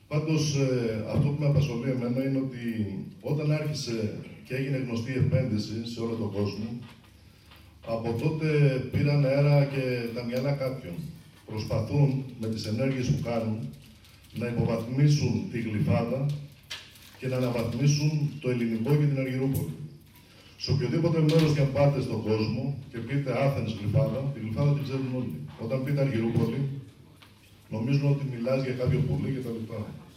Πάντως, αυτό που με απασχολεί εμένα είναι ότι όταν άρχισε και έγινε γνωστή η επένδυση σε όλο τον κόσμο, από τότε πήραν αέρα και τα μυαλά κάποιων. Προσπαθούν με τις ενέργειες που κάνουν να υποβαθμίσουν τη Γλυφάδα και να αναβαθμίσουν το ελληνικό και την Αργυρούπολη. Σε οποιοδήποτε μέρος και αν πάτε στον κόσμο και πείτε Άθενες Γλυφάδα, τη Γλυφάδα την ξέρουν όλοι. Όταν πείτε Αργυρούπολη, νομίζουν ότι μιλάς για κάποιο πουλί κτλ.